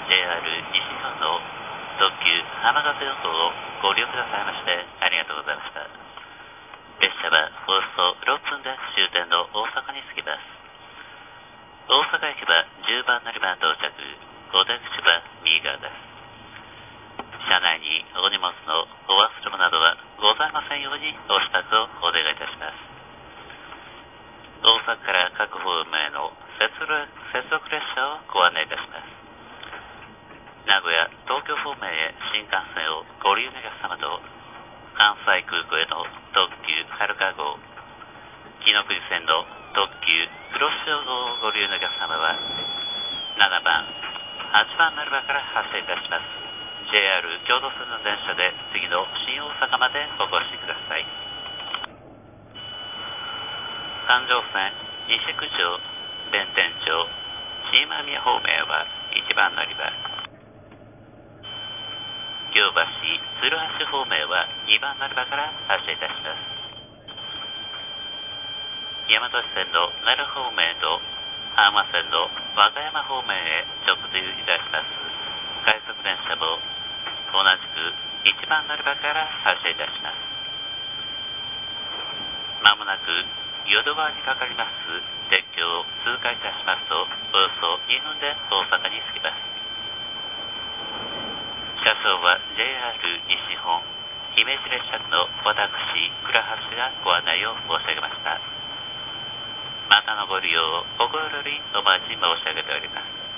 JR 西日本の特急浜風予想をご利用くださいましてありがとうございました。列車はおよそ6分で終点の大阪に着きます。大阪駅は10番乗り場到着、お出口は右側です。車内にお荷物のお忘れ物などはございませんようにお支度をお願いいたします。大阪から各方面への接続列車をご案内いたします。名古屋、東京方面へ新幹線をご利用のお客様と、関西空港への特急はるか号、紀ノ国線の特急黒潮号をご利用のお客様は、7番、8番乗り場から発車いたします。JR 京都線の電車で次の新大阪までお越しください。環状線西九条、弁天町、新間宮方面は1番乗り場、京橋、鶴橋方面は2番乗り場から発車いたします。大和線の奈良方面と阪和線の和歌山方面へ直通いたします快速電車も同じく1番乗り場から発車いたします。まもなく淀川にかかります鉄橋を通過いたしますと、およそ2分で大阪に着きます。車掌は JR 西日本姫路列車の私倉橋がご案内を申し上げました。またのご利用を心よりお待ち申し上げております。